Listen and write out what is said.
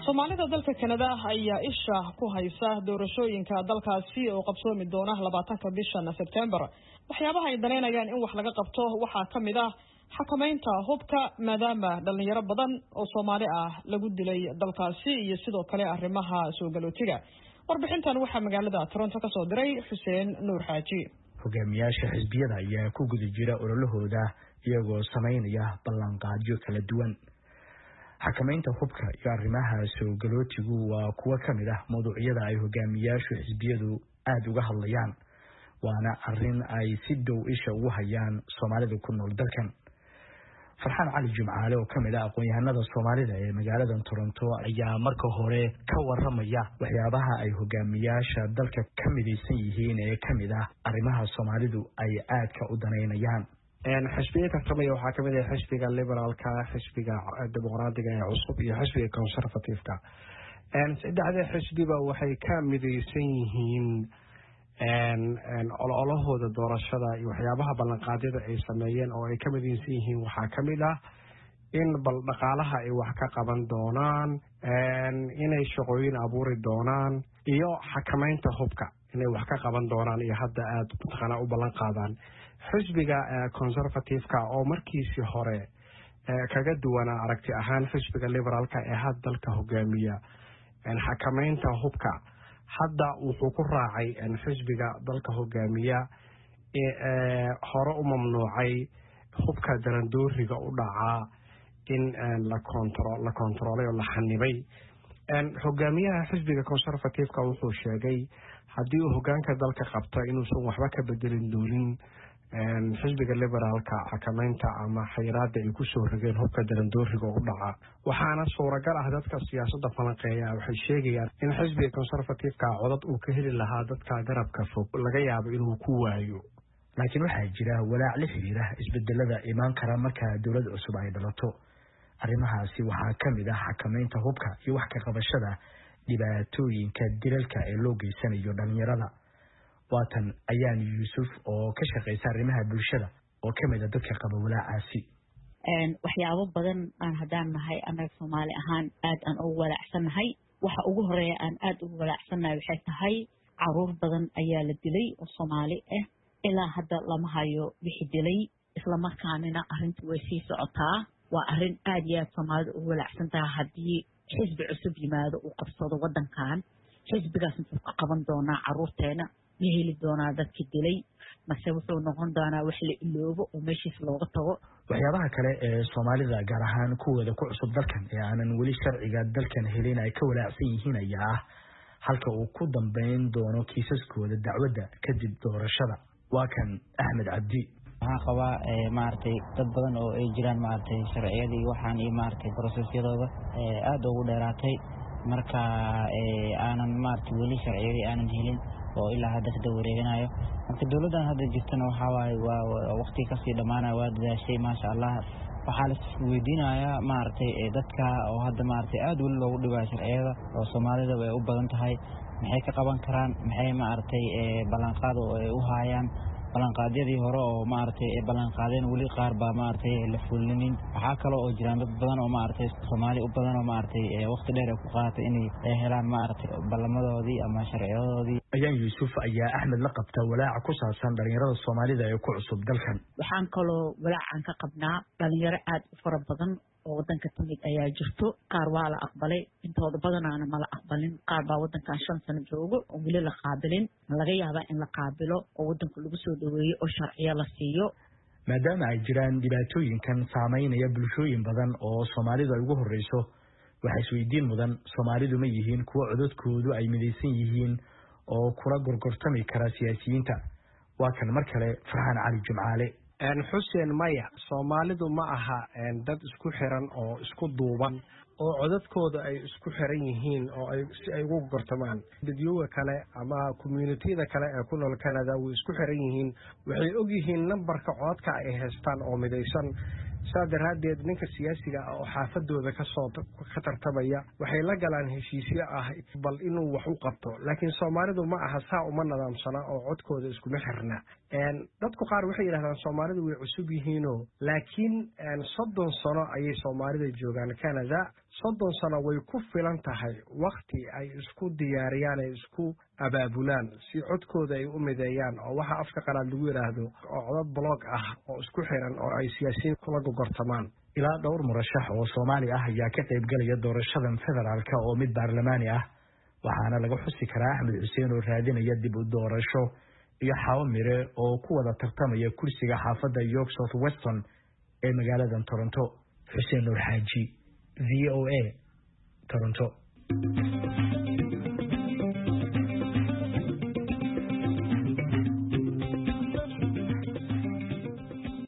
Soomaalida dalka Canada ayaa isha ku haysa doorashooyinka dalkaasi oo qabsoomi doona 20 bisha September. Waxyaabaha ay daneynayaan in wax laga qabto waxaa kamid ah xakamaynta hubka maadaama dhalinyaro badan oo Soomaali ah lagu dilay dalkaasi iyo sidoo kale arrimaha soo galootiga. Warbixintan waxaa magaalada Toronto ka soo diray Xuseen Nuur Xaaji. Hogaamiyaasha xisbiyada ayaa ku guda jira ololahooda iyagoo sameynaya ballanqaadyo kala duwan. xakamaynta hubka iyo arrimaha soo galootigu waa kuwa kamid ah mowduucyada ay hogaamiyaashu xisbiyadu aad uga hadlayaan waana arrin ay si dhow isha ugu hayaan Soomaalida ku nool dalkan. Farxaan Cali Jumcaale oo kamid ah aqoon-yahanada Soomaalida ee magaalada Toronto ayaa marka hore ka waramaya waxyaabaha ay hogaamiyaasha dalka ka midaysan yihiin ee kamid ah arrimaha Soomaalidu ay aad ka u daneynayaan. xisbiga kamid waxa kamid ah xisbiga liberalka, xisbiga dimuqraadiga ee cusub iyo xisbiga conservative-ka. saddexda xisbiba waxay ka midaysan yihiin ololahooda doorashada iyo waxyaabaha ballanqaadyada ay sameeyeen oo ay ka midaysan yihiin waxaa kamid ah in bal dhaqaalaha ay wax ka qaban doonaan, inay shaqooyin abuuri doonaan iyo xakamaynta hubka inay wax ka qaban doonaan iyo hadda aad mataqaanaa u ballan qaadaan. xisbiga conservative-ka oo markiisii hore kaga duwana aragti ahaan xisbiga liberalka ee had dalka hogaamiya xakamaynta hubka hadda wuxuu ku raacay xisbiga dalka hogaamiya hore u mamnuucay hubka darandooriga u dhacaa in la kontroolay oo la xanibay. hogaamiyaha xisbiga conservative-ka wuxuu sheegay haddii uu hogaanka dalka qabto inuusan waxba ka bedelin doonin xisbiga liberalka xakamaynta ama xayiraada ay ku soo rogeen hubka darandooriga u dhaca. waxaana suuragal ah dadka siyaasadda falanqeeya waxay sheegayaan in xisbiga conservative-ka codad uu ka heli lahaa dadka garabka fog laga yaabo inuu ku waayo. laakiin waxaa jira walaac la xiriira isbedelada imaan kara marka dowlad cusub ay dhalato. arrimahaasi waxaa kamid ah xakamaynta hubka iyo wax ka qabashada dhibaatooyinka dilalka ee loo geysanayo dhalinyarada. waatan ayaan Yuusuf oo ka shaqeysa arrimaha bulshada oo kamid ah dadka qaba walaacaasi. waxyaabo badan aan hadaan nahay anaga Soomaali ahaan aad aan ugu walaacsanahay. waxa ugu horeeya aan aad ugu walaacsanahay waxay tahay caruur badan ayaa la dilay oo Soomaali ah ilaa hadda lama hayo wixii dilay, isla markaana arrintu way sii socotaa. waa arrin aad iyo aad Soomaalida ugu walaacsan tahay haddii xisbi cusub yimaado uu qabsado wadankan. xisbigaas wuxuu ka qaban doonaa caruurteena, ma heli doonaa dadkii dilay, mase wuxuu noqon doonaa wax la iloobo oo meeshiis looga tago. waxyaabaha kale ee Soomaalida gaar ahaan kuwooda ku cusub dalkan ee aanan weli sharciga dalkan helin ay ka walaacsan yihiin ayaa ah halka uu ku dambeyn doono kiisaskooda dacwadda kadib doorashada. waa kan Axmed Cabdi. waxaan qabaa maartay dad badan oo ay jiraan maartay sharciyadii waxaan iyo maartay processyadooda aad ugu dheeraatay marka aanan maartay weli sharciyadii aanan helin oo ilaa hadda ka wareeganayo. marka dawladdan hadda jirtana waxa waaye waa waqti ka sii dhamaanaya, waa dadaashay maasha Allah. waxaa la weydiinayaa maartay dadka oo hadda maartay aad weli loogu dhibayo sharciyada oo Soomaalida way u badan tahay maxay ka qaban karaan, maxay maartay ballanqaad oo ay u hayaan ballanqaadyadii hore oo maartay ballanqaadeen weli qaar baa maartay la fulinin. waxaa kale oo jiraan dad badan oo maartay Soomaali u badan oo maartay waqti dheer ku qaatay inay helaan maartay ballamadoodii ama sharciyadoodii. ayaan Yuusuf ayaa Axmed la qabta walaac ku saabsan dhalinyarada Soomaalida ee ku cusub dalkan. waxaan kaloo walaacan ka qabnaa dhalinyaro aad u fara badan oo wadanka timid ayaa jirto. qaar waa la aqbalay, intooda badanaana ma la aqbalin. qaar baa wadankan 5 sano joogo oo weli la qaabilin. laga yaabaa in la qaabilo oo wadanka lagu soo dhaweeyo oo sharciyo la siiyo. maadaama ay jiraan dhibaatooyinkan saameynaya bulshooyin badan oo Soomaalida ugu horeyso, waxaa isweydiin mudan Soomaalidu ma yihiin kuwa codadkoodu ay midaysan yihiin oo kula gorgortami kara siyaasiyiinta. waa kan mar kale Farxaan Cali Jumcaale. xuseen maya, Soomaalidu ma aha dad isku xiran oo isku duuban oo codadkooda ay isku xiran yihiin oo ay si ay ugu gortamaan. dadweynaha kale ama community-da kale ee ku nool Canada way isku xiran yihiin, waxay og yihiin nambarka codadka ay haystaan oo midaysan. sidaa daraaddeed ninka siyaasiga ah oo xaafadooda ka tartamaya waxay la galaan heshiisyo ah bal inuu wax u qabto laakiin soomaalidu ma aha saa uma nadaamsana oo codkooda iskuma xirna dadku qaar waxay yidhahdaan soomaalidu way cusub yihiinoo laakiin 30 sano ayay soomaalida joogaan Canada 30 sano way ku filan tahay waqti ay isku diyaariyaan ay isku abaabulaan si codkooda ay u mideeyaan oo waxa afka qalaad lagu yiraahdo codad block ah oo isku xiran oo ay siyaasiyiin kula gorgortamaan ilaa dhowr murashax oo Soomaali ah ayaa ka qayb galaya doorashadan federaalka oo mid baarlamaani ah waxaana laga xusi karaa Axmed Xuseen oo raadinaya dib u doorasho iyo Xawo Mire oo ku wada tartamaya kursiga xaafadda York South Weston ee magaalada Toronto. Xuseen Nur Xaaji VOA Toronto.